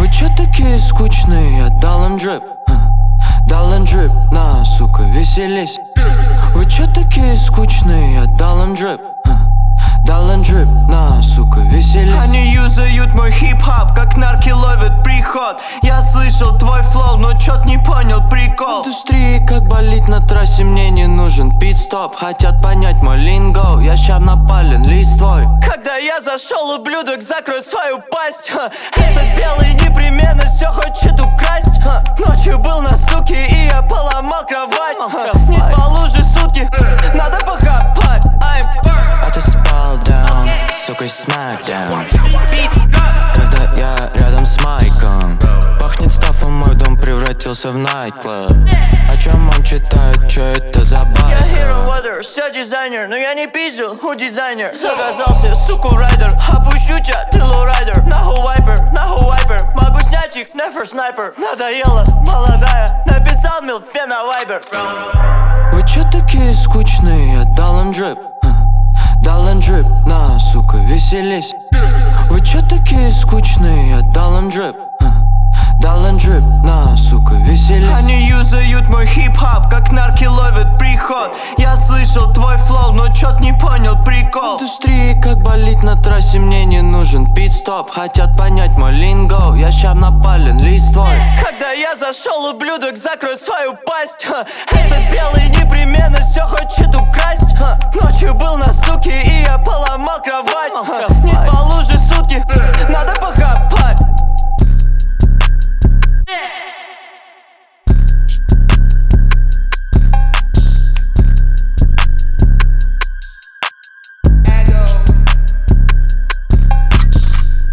Вы чё такие скучные? Я дал им дрип, дал им дрип, на, сука, веселись. Вы чё такие скучные? Я дал им дрип, дал им дрип, на, сука, веселись. Они юзают мой хип-хоп, как нарки ловят приход. Я слышал твой флоу, но чё-то не понял прикол. В индустрии как болит на трассе, мне не нужен пит-стоп. Хотят понять мой линго, я ща напален листвой. Когда я зашел, ублюдок, закрой свою пасть. Этот белый непременно все хочет украсть. Ночью был на суке, и я поломал кровать. Не спал уже сутки, надо похапать. А ты спал down, сука, смакдаун. Когда я рядом с майком, пахнет стафом, мой дом превратился в найт-клаб. О чем он читает, чё это за байк? Я hero water, все дизайнер, но я не пиздил у дизайнер. Заказал себе суку райдер, опущу тебя, ты лоурайдер. Нахуй вайпер, могу снять их, never снайпер. Надоела, молодая, написал милфе на вайбер. Вы чё такие скучные? Я дал им дрип, дал им дрип, на, сука, веселись. Вы чё такие скучные? Я дал им дрип, дал им дрип, на, сука, веселись. Они юзают мой хип-хоп, как нарки ловят приход. Я слышал твой флоу, но чё-то не понял прикол. В индустрии как болит на трассе, мне не нужен пит-стоп. Хотят понять мой линго, я ща напален листвой. Когда я зашел, ублюдок, закрой свою пасть. Этот белый непременно все хочет украсть. Ночью был на суке, и я поломал кровать. Не спал уже сутки,